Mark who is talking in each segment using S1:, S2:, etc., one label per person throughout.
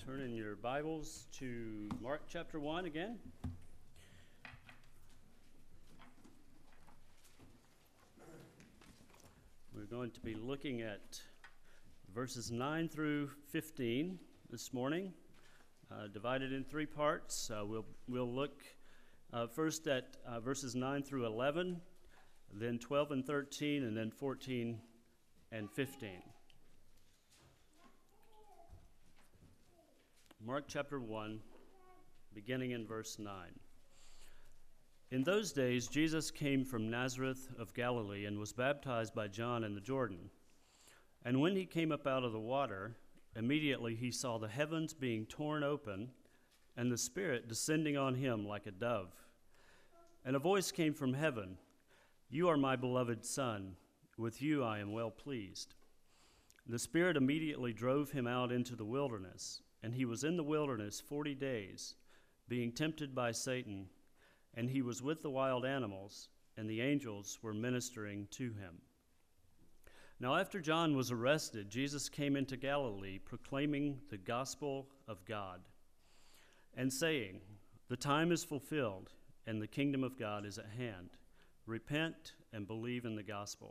S1: Turn in your Bibles to Mark chapter 1 again. We're going to be looking at verses 9 through 15 this morning, divided in three parts. We'll look first at verses 9 through 11, then 12 and 13, and then 14 and 15. Mark chapter 1, beginning in verse 9. In those days, Jesus came from Nazareth of Galilee and was baptized by John in the Jordan. And when he came up out of the water, immediately he saw the heavens being torn open and the Spirit descending on him like a dove. And a voice came from heaven, "You are my beloved Son, with you I am well pleased." The Spirit immediately drove him out into the wilderness, and he was in the wilderness 40 days, being tempted by Satan, and he was with the wild animals, and the angels were ministering to him. Now after John was arrested, Jesus came into Galilee, proclaiming the gospel of God, and saying, "The time is fulfilled, and the kingdom of God is at hand. Repent and believe in the gospel."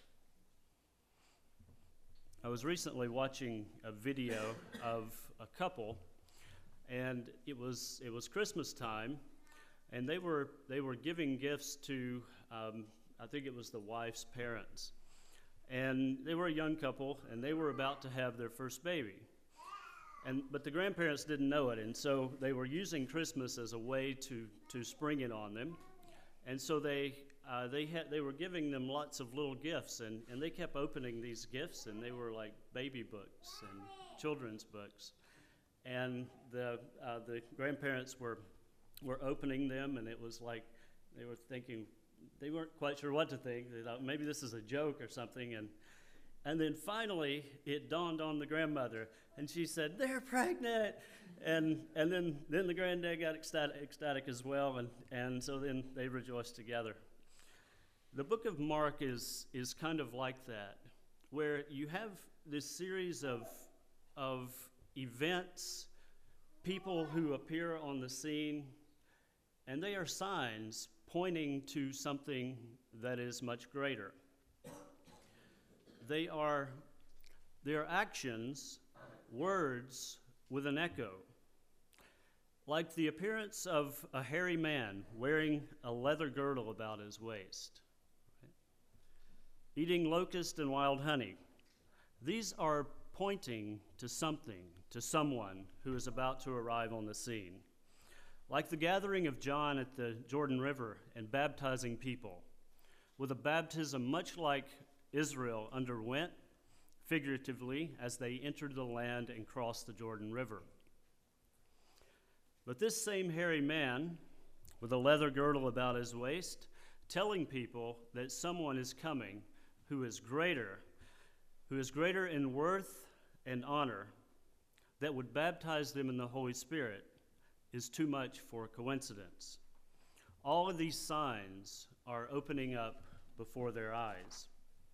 S1: I was recently watching a video of a couple, and it was Christmas time, and they were giving gifts to I think it was the wife's parents, and they were a young couple, and they were about to have their first baby, but the grandparents didn't know it, and so they were using Christmas as a way to spring it on them, and so they were giving them lots of little gifts, and they kept opening these gifts, and they were like baby books and children's books, and the grandparents were opening them, and it was like they were thinking, they weren't quite sure what to think. They thought maybe this is a joke or something, and then finally it dawned on the grandmother, and she said, "They're pregnant," and then the granddad got ecstatic as well, and so then they rejoiced together. The book of Mark is kind of like that, where you have this series of events, people who appear on the scene, and they are signs pointing to something that is much greater. They are actions, words with an echo, like the appearance of a hairy man wearing a leather girdle about his waist, eating locust and wild honey. These are pointing to something, to someone who is about to arrive on the scene. Like the gathering of John at the Jordan River and baptizing people, with a baptism much like Israel underwent, figuratively, as they entered the land and crossed the Jordan River. But this same hairy man, with a leather girdle about his waist, telling people that someone is coming who is greater in worth and honor, that would baptize them in the Holy Spirit, is too much for a coincidence. All of these signs are opening up before their eyes.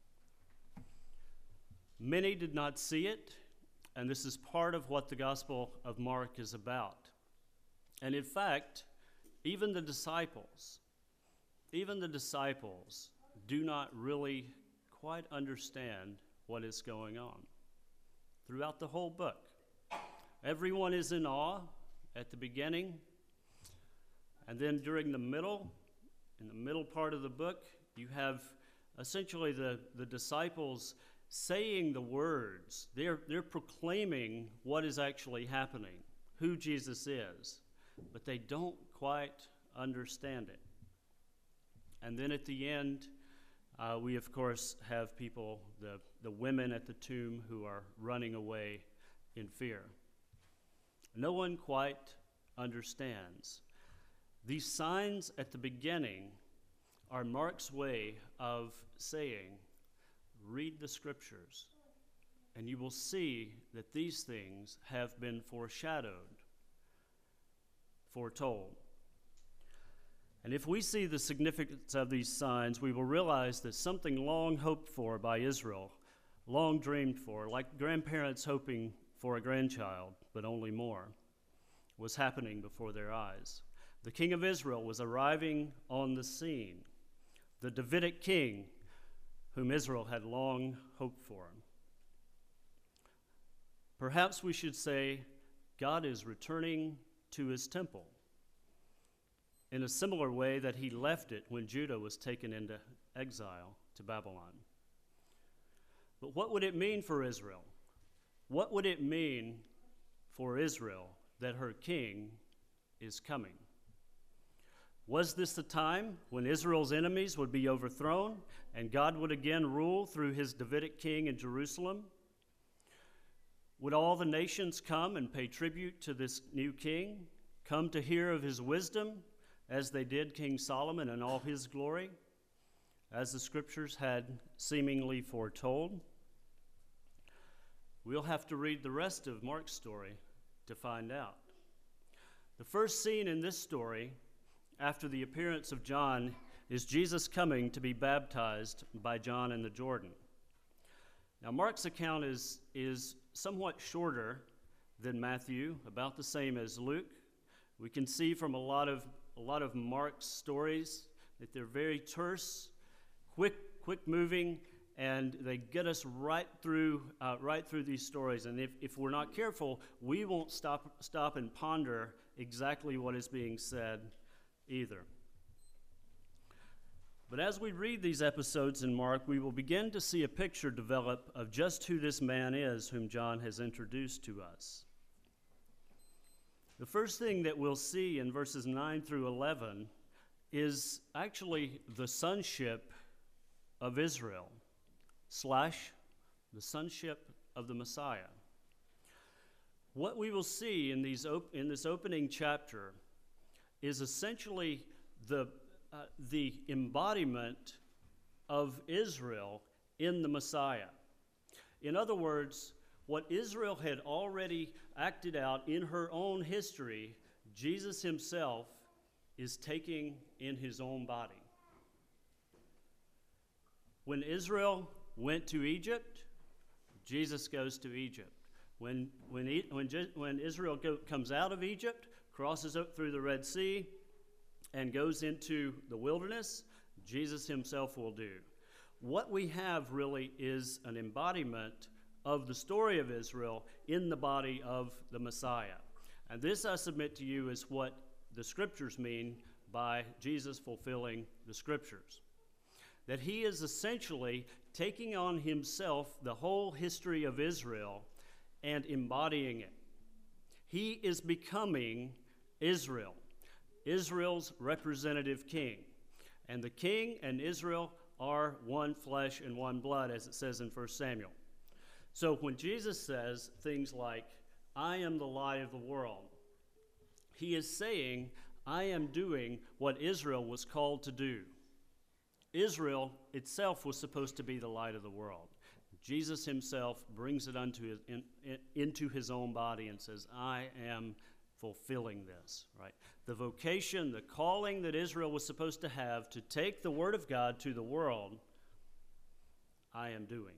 S1: Many did not see it, and this is part of what the Gospel of Mark is about. And in fact, even the disciples do not really quite understand what is going on throughout the whole book. Everyone is in awe at the beginning, and then during in the middle part of the book, you have essentially the disciples saying the words. They're proclaiming what is actually happening, who Jesus is, but they don't quite understand it. And then at the end, we of course have people, the women at the tomb, who are running away in fear. No one quite understands. These signs at the beginning are Mark's way of saying, read the scriptures, and you will see that these things have been foretold. And if we see the significance of these signs, we will realize that something long hoped for by Israel, long dreamed for, like grandparents hoping for a grandchild, but only more, was happening before their eyes. The king of Israel was arriving on the scene, the Davidic king whom Israel had long hoped for. Perhaps we should say God is returning to his temple in a similar way that he left it when Judah was taken into exile to Babylon. But what would it mean for Israel? What would it mean for Israel that her king is coming? Was this the time when Israel's enemies would be overthrown and God would again rule through his Davidic king in Jerusalem? Would all the nations come and pay tribute to this new king, come to hear of his wisdom, as they did King Solomon in all his glory, as the scriptures had seemingly foretold? We'll have to read the rest of Mark's story to find out. The first scene in this story, after the appearance of John, is Jesus coming to be baptized by John in the Jordan. Now, Mark's account is somewhat shorter than Matthew, about the same as Luke. We can see from a lot of Mark's stories that they're very terse, quick moving, and they get us right through these stories. And if we're not careful, we won't stop and ponder exactly what is being said either. But as we read these episodes in Mark, we will begin to see a picture develop of just who this man is whom John has introduced to us. The first thing that we'll see in verses 9 through 11 is actually the sonship of Israel / the sonship of the Messiah. What we will see in this opening chapter is essentially the embodiment of Israel in the Messiah. In other words, what Israel had already acted out in her own history, Jesus himself is taking in his own body. When Israel went to Egypt, Jesus goes to Egypt. When Israel comes out of Egypt, crosses up through the Red Sea, and goes into the wilderness, Jesus himself will do. What we have really is an embodiment of the story of Israel in the body of the Messiah. And this, I submit to you, is what the scriptures mean by Jesus fulfilling the scriptures. That he is essentially taking on himself the whole history of Israel and embodying it. He is becoming Israel, Israel's representative king. And the king and Israel are one flesh and one blood, as it says in 1 Samuel. So when Jesus says things like, I am the light of the world, he is saying, I am doing what Israel was called to do. Israel itself was supposed to be the light of the world. Jesus himself brings it into his own body and says, I am fulfilling this, right? The vocation, the calling that Israel was supposed to have to take the word of God to the world, I am doing.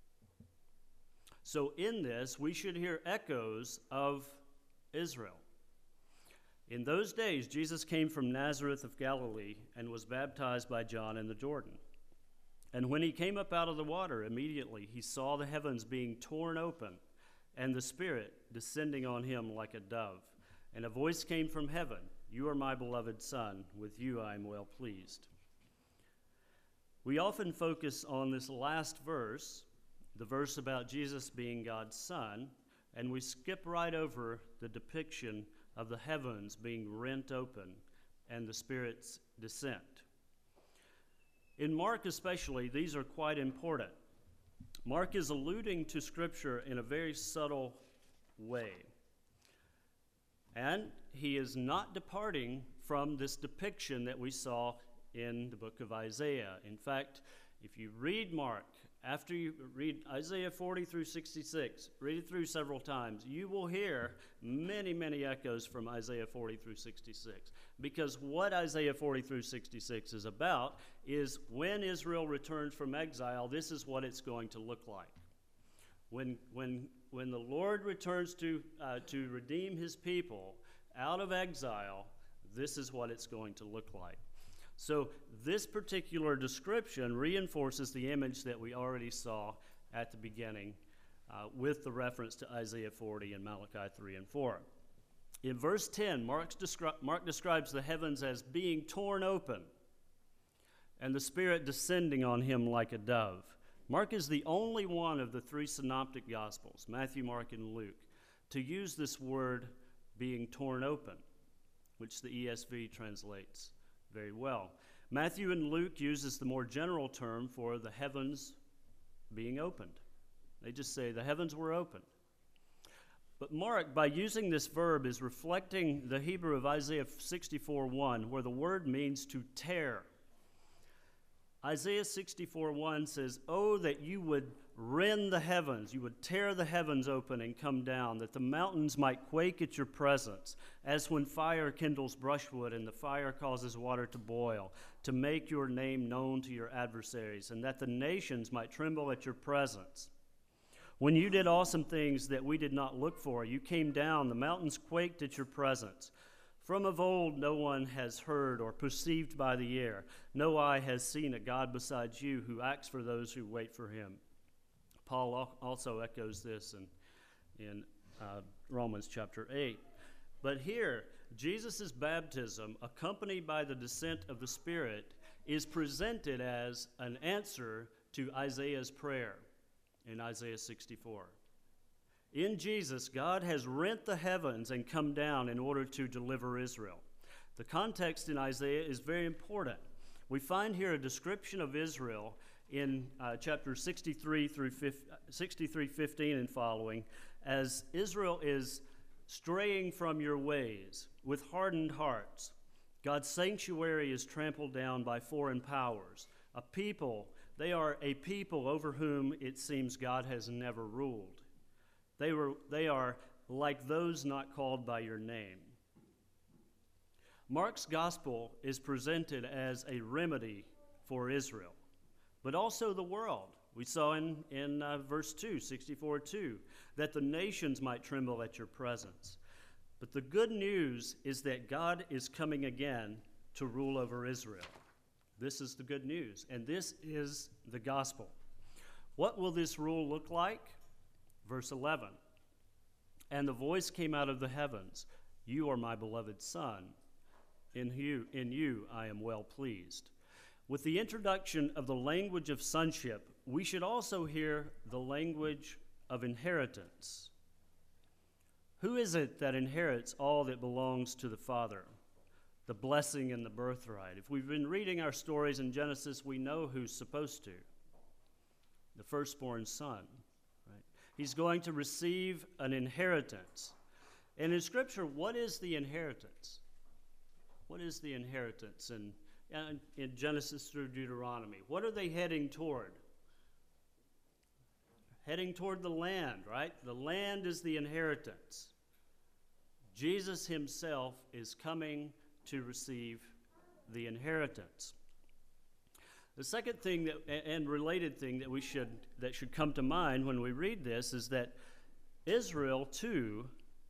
S1: So in this, we should hear echoes of Israel. In those days, Jesus came from Nazareth of Galilee and was baptized by John in the Jordan. And when he came up out of the water, immediately he saw the heavens being torn open and the Spirit descending on him like a dove. And a voice came from heaven, You are my beloved Son, with you I am well pleased. We often focus on this last verse, the verse about Jesus being God's Son, and we skip right over the depiction of the heavens being rent open and the Spirit's descent. In Mark especially, these are quite important. Mark is alluding to Scripture in a very subtle way. And he is not departing from this depiction that we saw in the book of Isaiah. In fact, if you read Mark, after you read Isaiah 40 through 66, read it through several times, you will hear many, many echoes from Isaiah 40 through 66. Because what Isaiah 40 through 66 is about is when Israel returns from exile, this is what it's going to look like. When when the Lord returns to redeem his people out of exile, this is what it's going to look like. So this particular description reinforces the image that we already saw at the beginning with the reference to Isaiah 40 and Malachi 3 and 4. In verse 10, Mark describes the heavens as being torn open and the Spirit descending on him like a dove. Mark is the only one of the three synoptic Gospels, Matthew, Mark, and Luke, to use this word being torn open, which the ESV translates very well. Matthew and Luke uses the more general term for the heavens being opened. They just say the heavens were opened. But Mark, by using this verb, is reflecting the Hebrew of Isaiah 64:1, where the word means to tear. Isaiah 64:1 says, "Oh, that you would rend the heavens, you would tear the heavens open and come down, that the mountains might quake at your presence, as when fire kindles brushwood and the fire causes water to boil, to make your name known to your adversaries, and that the nations might tremble at your presence. When you did awesome things that we did not look for, you came down, the mountains quaked at your presence. From of old no one has heard or perceived by the ear. No eye has seen a God besides you who acts for those who wait for him." Paul also echoes this in Romans chapter 8. But here, Jesus' baptism, accompanied by the descent of the Spirit, is presented as an answer to Isaiah's prayer in Isaiah 64. In Jesus, God has rent the heavens and come down in order to deliver Israel. The context in Isaiah is very important. We find here a description of Israel in chapter 63:15 and following, as Israel is straying from your ways with hardened hearts. God's sanctuary is trampled down by foreign powers. They are a people over whom it seems God has never ruled. They are like those not called by your name. Mark's gospel is presented as a remedy for Israel, but also the world. We saw in verse 2, 64:2, that the nations might tremble at your presence. But the good news is that God is coming again to rule over Israel. This is the good news, and this is the gospel. What will this rule look like? Verse 11, "And the voice came out of the heavens, 'You are my beloved Son. In you I am well pleased.'" With the introduction of the language of sonship, we should also hear the language of inheritance. Who is it that inherits all that belongs to the Father? The blessing and the birthright. If we've been reading our stories in Genesis, we know who's supposed to. The firstborn son. Right? He's going to receive an inheritance. And in Scripture, what is the inheritance? What is the inheritance in Genesis through Deuteronomy? What are they heading toward? Heading toward the land, right? The land is the inheritance. Jesus himself is coming to receive the inheritance. The second thing and related thing that should come to mind when we read this is that Israel too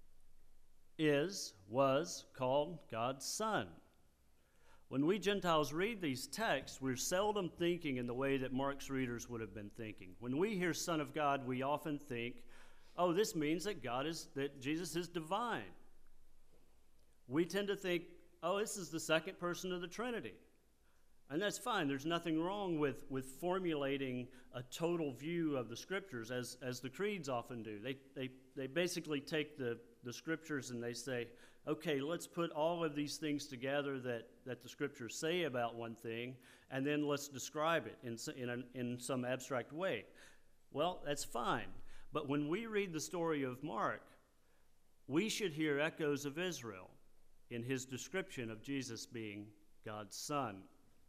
S1: was called God's son. When we Gentiles read these texts, we're seldom thinking in the way that Mark's readers would have been thinking. When we hear Son of God, we often think, "Oh, this means that Jesus is divine." We tend to think, "Oh, this is the second person of the Trinity." And that's fine. There's nothing wrong with formulating a total view of the Scriptures, as the creeds often do. They basically take the Scriptures and they say, okay, let's put all of these things together that the Scriptures say about one thing, and then let's describe it in some abstract way. Well, that's fine. But when we read the story of Mark, we should hear echoes of Israel in his description of Jesus being God's Son.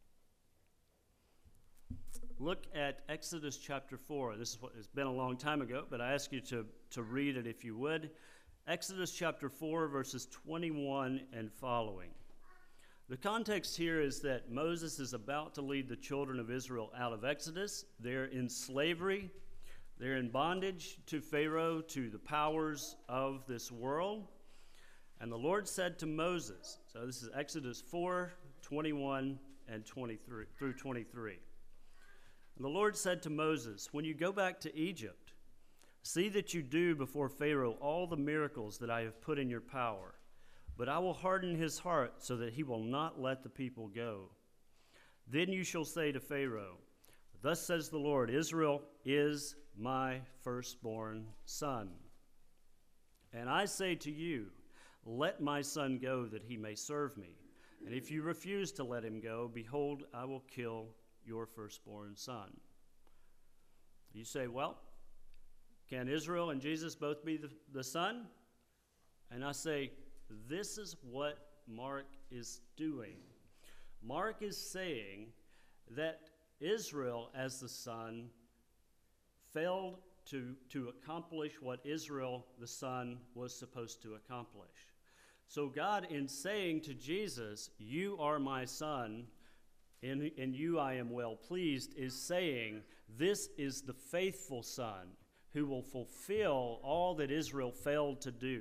S1: Look at Exodus chapter 4. This is what it's been a long time ago, but I ask you to read it if you would. Exodus chapter 4, verses 21 and following. The context here is that Moses is about to lead the children of Israel out of Exodus. They're in slavery. They're in bondage to Pharaoh, to the powers of this world. And the Lord said to Moses, so this is Exodus 4:21 and 23 through 23. And the Lord said to Moses, when you go back to Egypt, see that you do before Pharaoh all the miracles that I have put in your power. But I will harden his heart so that he will not let the people go. Then you shall say to Pharaoh, thus says the Lord, Israel is my firstborn son. And I say to you, let my son go that he may serve me. And if you refuse to let him go, behold, I will kill your firstborn son. You say, well, can Israel and Jesus both be the son? And I say, this is what Mark is doing. Mark is saying that Israel as the son failed to accomplish what Israel the son was supposed to accomplish. So God, in saying to Jesus, you are my son, in you I am well pleased, is saying, this is the faithful son who will fulfill all that Israel failed to do.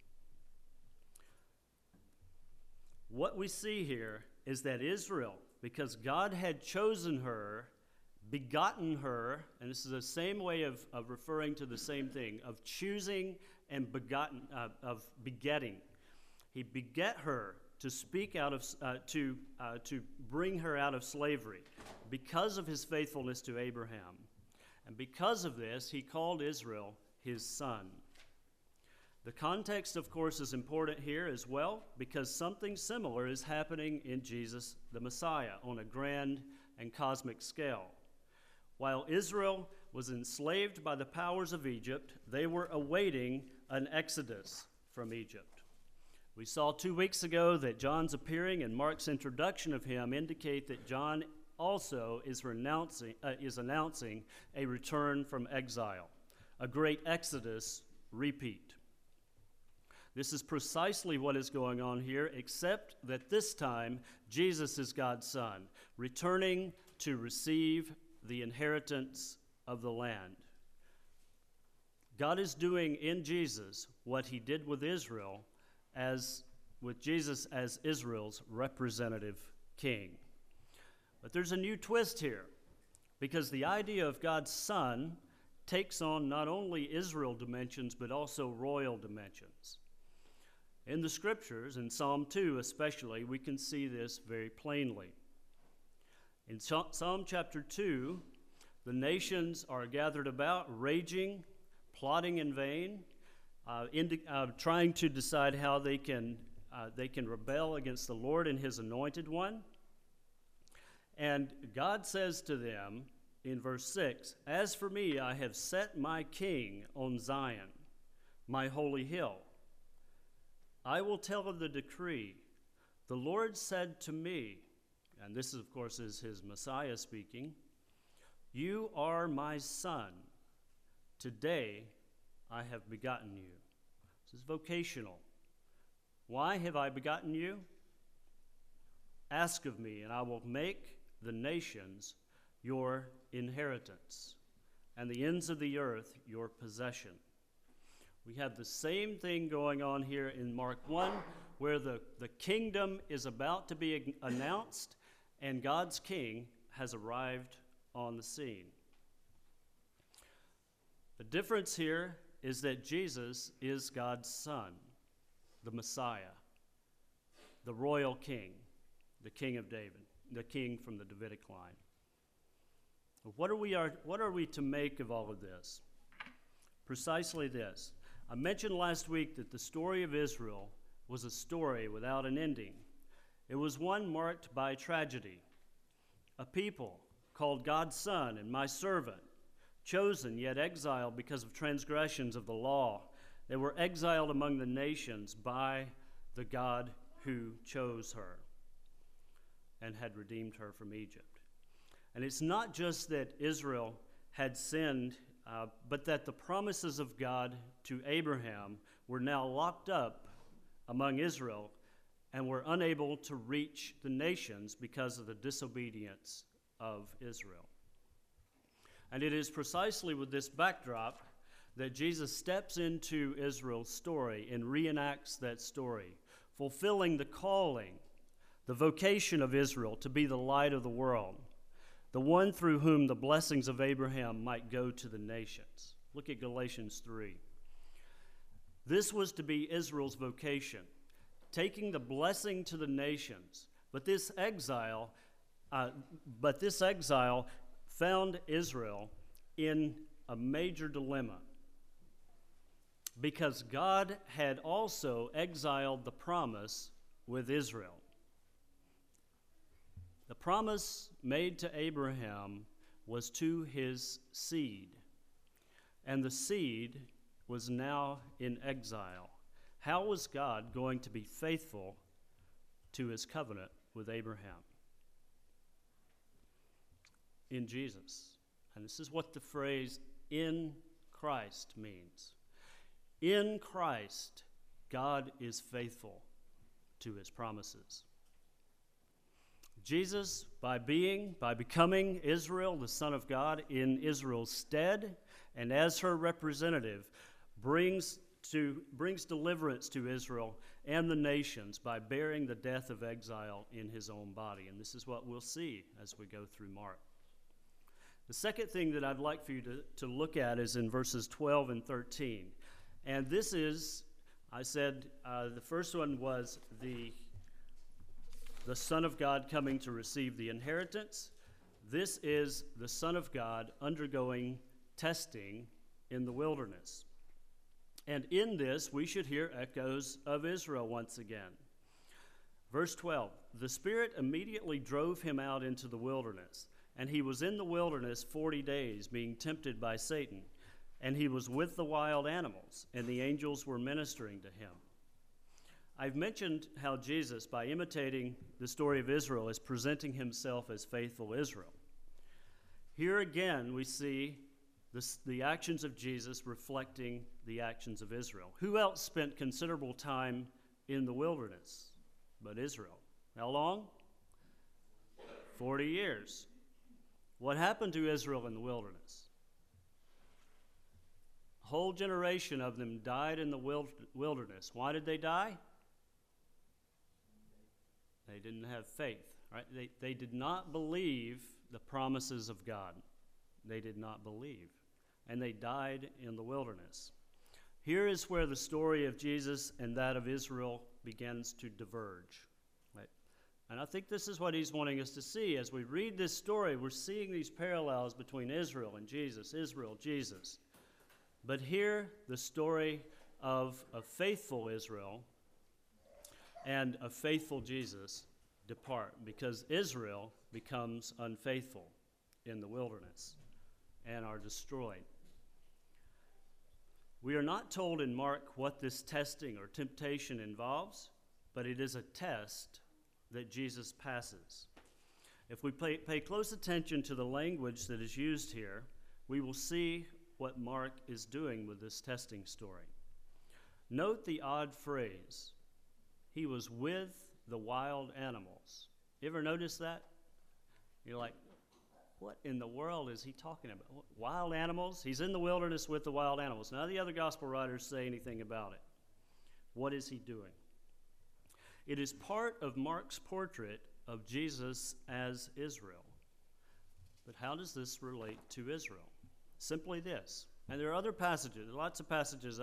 S1: What we see here is that Israel, because God had chosen her, begotten her, and this is the same way of referring to the same thing, of choosing and begotten, of begetting. He beget her to speak out of, to bring her out of slavery because of his faithfulness to Abraham. And because of this, he called Israel his son. The context, of course, is important here as well because something similar is happening in Jesus the Messiah on a grand and cosmic scale. While Israel was enslaved by the powers of Egypt, they were awaiting an exodus from Egypt. We saw 2 weeks ago that John's appearing and Mark's introduction of him indicate that John also is announcing a return from exile, a great exodus repeat. This is precisely what is going on here, except that this time Jesus is God's son, returning to receive the inheritance of the land. God is doing in Jesus what he did with Israel, with Jesus as Israel's representative king. But there's a new twist here, because the idea of God's son takes on not only Israel dimensions, but also royal dimensions. In the scriptures, in Psalm 2 especially, we can see this very plainly. In Psalm chapter 2, the nations are gathered about, raging, plotting in vain, trying to decide how they can rebel against the Lord and his anointed one. And God says to them in verse 6, as for me, I have set my king on Zion, my holy hill. I will tell of the decree. The Lord said to me, and this, of course, is his Messiah speaking, you are my son. Today I have begotten you. This is vocational. Why have I begotten you? Ask of me, and I will make the nations your inheritance, and the ends of the earth your possession. We have the same thing going on here in Mark 1, where the kingdom is about to be announced, and God's king has arrived on the scene. The difference here is that Jesus is God's son, the Messiah, the royal king, the king of David, the king from the Davidic line. What are we to make of all of this? Precisely this. I mentioned last week that the story of Israel was a story without an ending. It was one marked by tragedy. A people called God's son and my servant, chosen yet exiled because of transgressions of the law. They were exiled among the nations by the God who chose her and had redeemed her from Egypt. And it's not just that Israel had sinned, but that the promises of God to Abraham were now locked up among Israel and were unable to reach the nations because of the disobedience of Israel. And it is precisely with this backdrop that Jesus steps into Israel's story and reenacts that story, fulfilling the calling, the vocation of Israel to be the light of the world, the one through whom the blessings of Abraham might go to the nations. Look at Galatians 3. This was to be Israel's vocation, taking the blessing to the nations. But this exile found Israel in a major dilemma, because God had also exiled the promise with Israel. The promise made to Abraham was to his seed, and the seed was now in exile. How was God going to be faithful to his covenant with Abraham? In Jesus. And this is what the phrase "in Christ" means. In Christ, God is faithful to his promises. Jesus, by becoming Israel, the Son of God, in Israel's stead, and as her representative, brings deliverance to Israel and the nations by bearing the death of exile in his own body. And this is what we'll see as we go through Mark. The second thing that I'd like for you to look at is in verses 12 and 13. And this is, I said, the first one was the Son of God coming to receive the inheritance. This is the Son of God undergoing testing in the wilderness. And in this, we should hear echoes of Israel once again. Verse 12, the Spirit immediately drove him out into the wilderness, and he was in the wilderness 40 days, being tempted by Satan. And he was with the wild animals, and the angels were ministering to him. I've mentioned how Jesus, by imitating the story of Israel, is presenting himself as faithful Israel. Here again, we see the actions of Jesus reflecting the actions of Israel. Who else spent considerable time in the wilderness but Israel? How long? 40 years. What happened to Israel in the wilderness? A whole generation of them died in the wilderness. Why did they die? They didn't have faith, right? They did not believe the promises of God. They did not believe. And they died in the wilderness. Here is where the story of Jesus and that of Israel begins to diverge. Right? And I think this is what he's wanting us to see. As we read this story, we're seeing these parallels between Israel and Jesus, Israel, Jesus. But here, the story of a faithful Israel and a faithful Jesus depart, because Israel becomes unfaithful in the wilderness and are destroyed. We are not told in Mark what this testing or temptation involves, but it is a test that Jesus passes. If we pay close attention to the language that is used here, we will see what Mark is doing with this testing story. Note the odd phrase, he was with the wild animals. You ever notice that? You're like, what in the world is he talking about? Wild animals? He's in the wilderness with the wild animals. None of the other gospel writers say anything about it. What is he doing? It is part of Mark's portrait of Jesus as Israel. But how does this relate to Israel? Simply this. And there are other passages, lots of passages.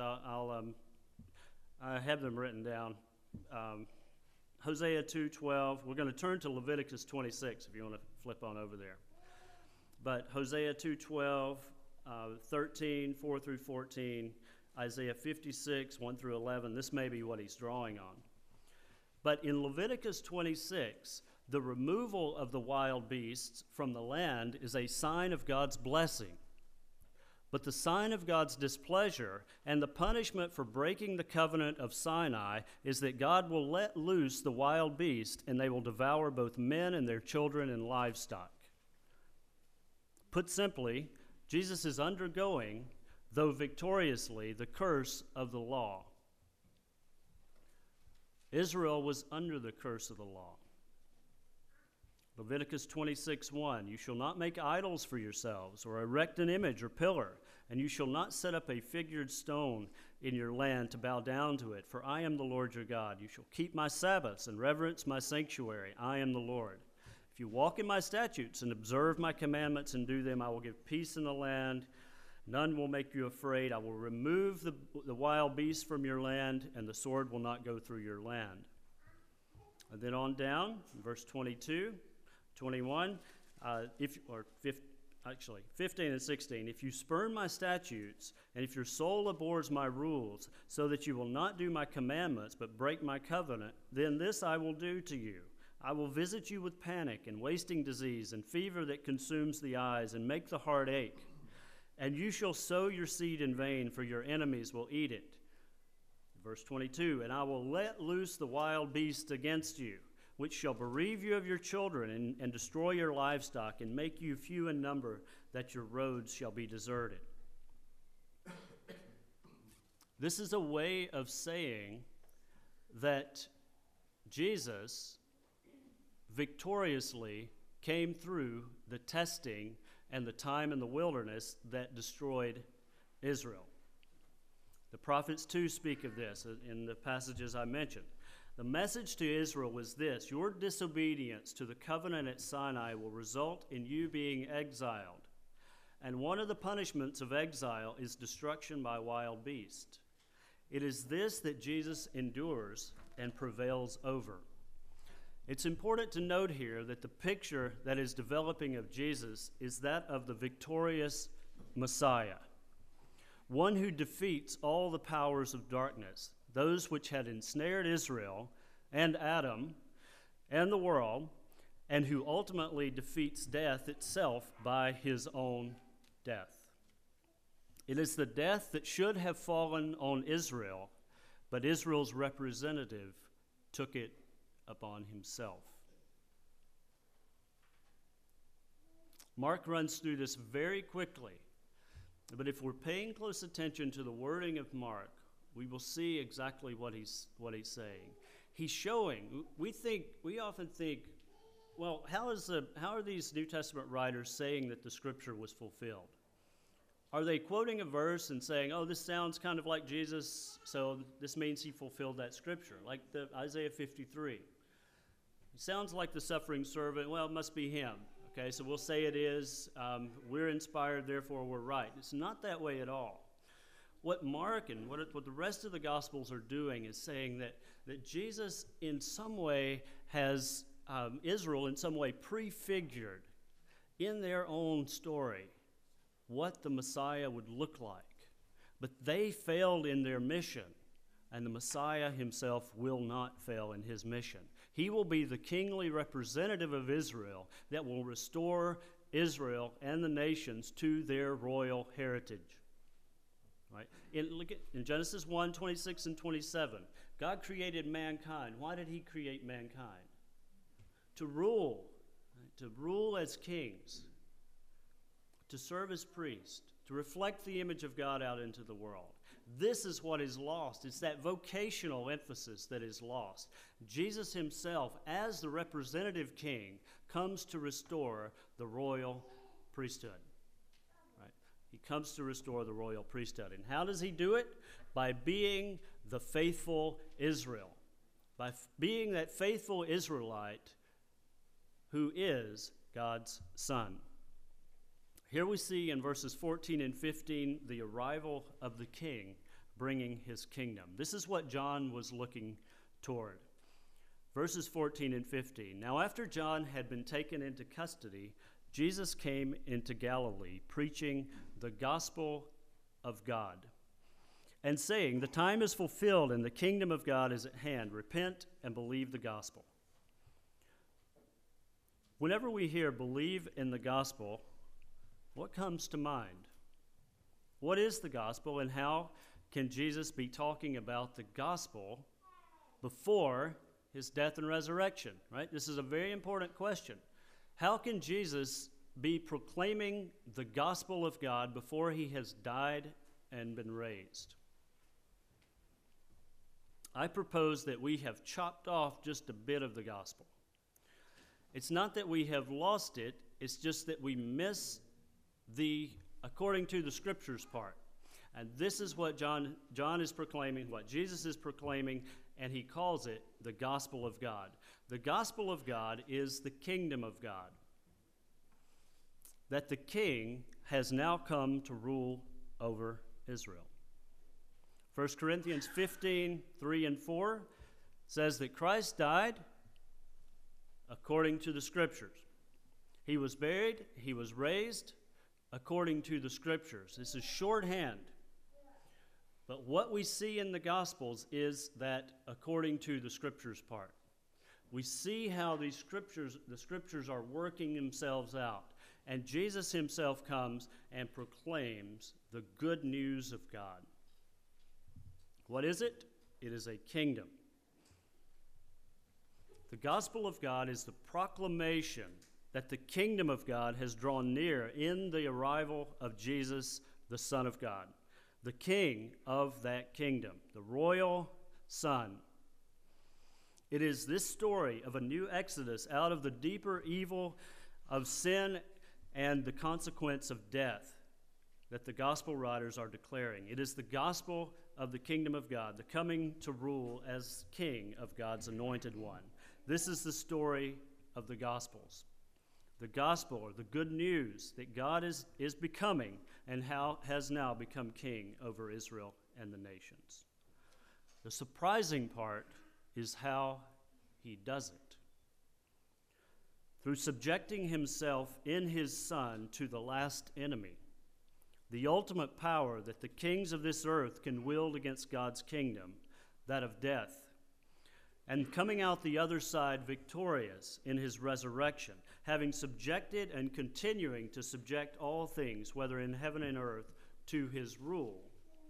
S1: I have them written down. Hosea 2:12. We're going to turn to Leviticus 26 if you want to flip on over there. But Hosea 2:12, 13, 4 through 14, Isaiah 56, 1 through 11. This may be what he's drawing on. But in Leviticus 26, the removal of the wild beasts from the land is a sign of God's blessing. But the sign of God's displeasure and the punishment for breaking the covenant of Sinai is that God will let loose the wild beast, and they will devour both men and their children and livestock. Put simply, Jesus is undergoing, though victoriously, the curse of the law. Israel was under the curse of the law. Leviticus 26:1, you shall not make idols for yourselves, or erect an image or pillar, and you shall not set up a figured stone in your land to bow down to it, for I am the Lord your God. You shall keep my Sabbaths and reverence my sanctuary. I am the Lord. If you walk in my statutes and observe my commandments and do them, I will give peace in the land. None will make you afraid. I will remove the wild beasts from your land, and the sword will not go through your land. And then on down, verse 22, 21, 15 and 16. If you spurn my statutes, and if your soul abhors my rules, so that you will not do my commandments, but break my covenant, then this I will do to you. I will visit you with panic and wasting disease and fever that consumes the eyes and make the heart ache. And you shall sow your seed in vain, for your enemies will eat it. Verse 22, and I will let loose the wild beast against you, which shall bereave you of your children and destroy your livestock and make you few in number, that your roads shall be deserted. This is a way of saying that Jesus victoriously came through the testing and the time in the wilderness that destroyed Israel. The prophets too speak of this in the passages I mentioned. The message to Israel was this: your disobedience to the covenant at Sinai will result in you being exiled. And one of the punishments of exile is destruction by wild beast. It is this that Jesus endures and prevails over. It's important to note here that the picture that is developing of Jesus is that of the victorious Messiah, one who defeats all the powers of darkness, those which had ensnared Israel and Adam and the world, and who ultimately defeats death itself by his own death. It is the death that should have fallen on Israel, but Israel's representative took it upon himself. Mark runs through this very quickly, but if we're paying close attention to the wording of Mark, we will see exactly what he's saying. He's showing. We often think, well, how are these New Testament writers saying that the Scripture was fulfilled? Are they quoting a verse and saying, "Oh, this sounds kind of like Jesus, so this means he fulfilled that Scripture," like the Isaiah 53? It sounds like the suffering servant. Well, it must be him. Okay, so we'll say it is. We're inspired, therefore we're right. It's not that way at all. What Mark and what the rest of the Gospels are doing is saying that Jesus in some way has Israel in some way prefigured in their own story what the Messiah would look like. But they failed in their mission, and the Messiah himself will not fail in his mission. He will be the kingly representative of Israel that will restore Israel and the nations to their royal heritage. Right? Look at Genesis 1, 26 and 27. God created mankind. Why did he create mankind? To rule. Right? To rule as kings. To serve as priests. To reflect the image of God out into the world. This is what is lost. It's that vocational emphasis that is lost. Jesus himself, as the representative king, comes to restore the royal priesthood. Right? He comes to restore the royal priesthood. And how does he do it? By being the faithful Israel. By being that faithful Israelite who is God's son. Here we see in verses 14 and 15 the arrival of the king bringing his kingdom. This is what John was looking toward. Verses 14 and 15. Now after John had been taken into custody, Jesus came into Galilee preaching the gospel of God and saying, "The time is fulfilled and the kingdom of God is at hand. Repent and believe the gospel." Whenever we hear believe in the gospel, what comes to mind? What is the gospel, and how can Jesus be talking about the gospel before his death and resurrection? Right? This is a very important question. How can Jesus be proclaiming the gospel of God before he has died and been raised? I propose that we have chopped off just a bit of the gospel. It's not that we have lost it, it's just that we miss the according to the Scriptures part. And this is what John is proclaiming, what Jesus is proclaiming, and he calls it the gospel of God. The gospel of God is the kingdom of God. That the king has now come to rule over Israel. 1 Corinthians 15, 3 and 4 says that Christ died according to the Scriptures. He was buried, he was raised according to the Scriptures. This is shorthand. But what we see in the Gospels is that according to the Scriptures part. We see how the Scriptures are working themselves out. And Jesus himself comes and proclaims the good news of God. What is it? It is a kingdom. The gospel of God is the proclamation that the kingdom of God has drawn near in the arrival of Jesus, the Son of God, the king of that kingdom, the royal Son. It is this story of a new exodus out of the deeper evil of sin and the consequence of death that the gospel writers are declaring. It is the gospel of the kingdom of God, the coming to rule as king of God's anointed one. This is the story of the Gospels. The gospel, or the good news, that God is becoming and has now become king over Israel and the nations. The surprising part is how he does it. Through subjecting himself in his Son to the last enemy, the ultimate power that the kings of this earth can wield against God's kingdom, that of death, and coming out the other side victorious in his resurrection, having subjected and continuing to subject all things, whether in heaven and earth, to his rule.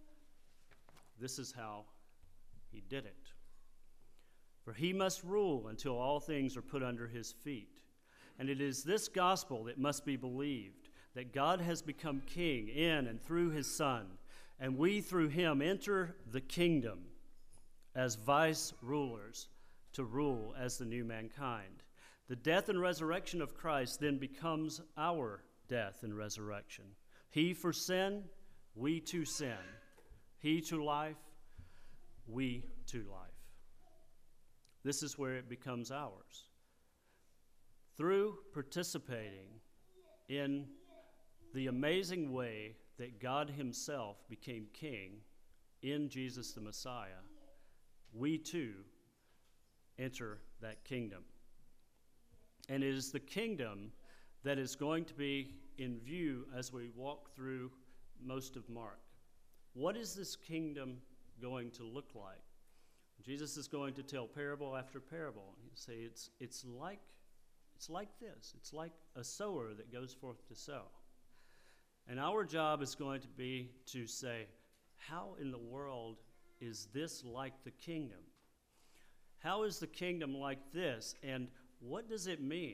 S1: This is how he did it. For he must rule until all things are put under his feet. And it is this gospel that must be believed, that God has become king in and through his Son, and we through him enter the kingdom as vice rulers to rule as the new mankind. The death and resurrection of Christ then becomes our death and resurrection. He for sin, we to sin. He to life, we to life. This is where it becomes ours. Through participating in the amazing way that God himself became king in Jesus the Messiah, we too enter that kingdom. And it is the kingdom that is going to be in view as we walk through most of Mark. What is this kingdom going to look like? Jesus is going to tell parable after parable. He'll say it's like this. It's like a sower that goes forth to sow. And our job is going to be to say, how in the world is this like the kingdom? How is the kingdom like this? And what does it mean?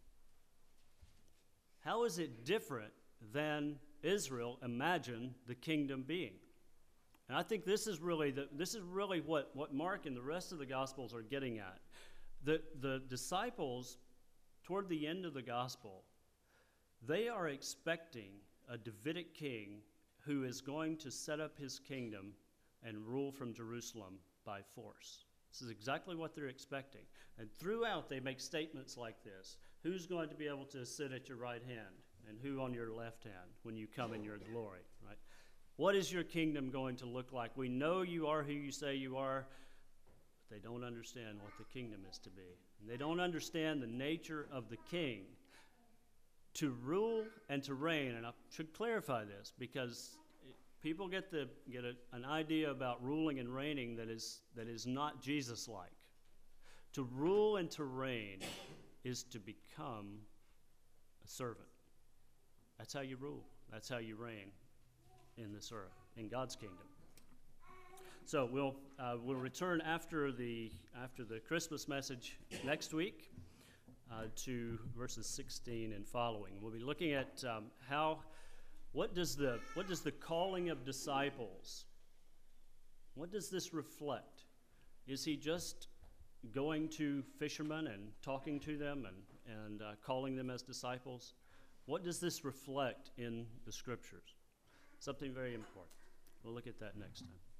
S1: How is it different than Israel imagined the kingdom being? And I think this is really what Mark and the rest of the Gospels are getting at. The disciples, toward the end of the Gospel, they are expecting a Davidic king who is going to set up his kingdom and rule from Jerusalem by force. This is exactly what they're expecting. And throughout, they make statements like this. Who's going to be able to sit at your right hand? And who on your left hand when you come in your glory, right? What is your kingdom going to look like? We know you are who you say you are, but they don't understand what the kingdom is to be. And they don't understand the nature of the king to rule and to reign. And I should clarify this because people get an idea about ruling and reigning that is not Jesus-like. To rule and to reign is to become a servant. That's how you rule. That's how you reign in this earth, in God's kingdom. So we'll return after the Christmas message next week to verses 16 and following. We'll be looking at what does the calling of disciples, what does this reflect? Is he just going to fishermen and talking to them and calling them as disciples. What does this reflect in the Scriptures? Something very important. We'll look at that next time.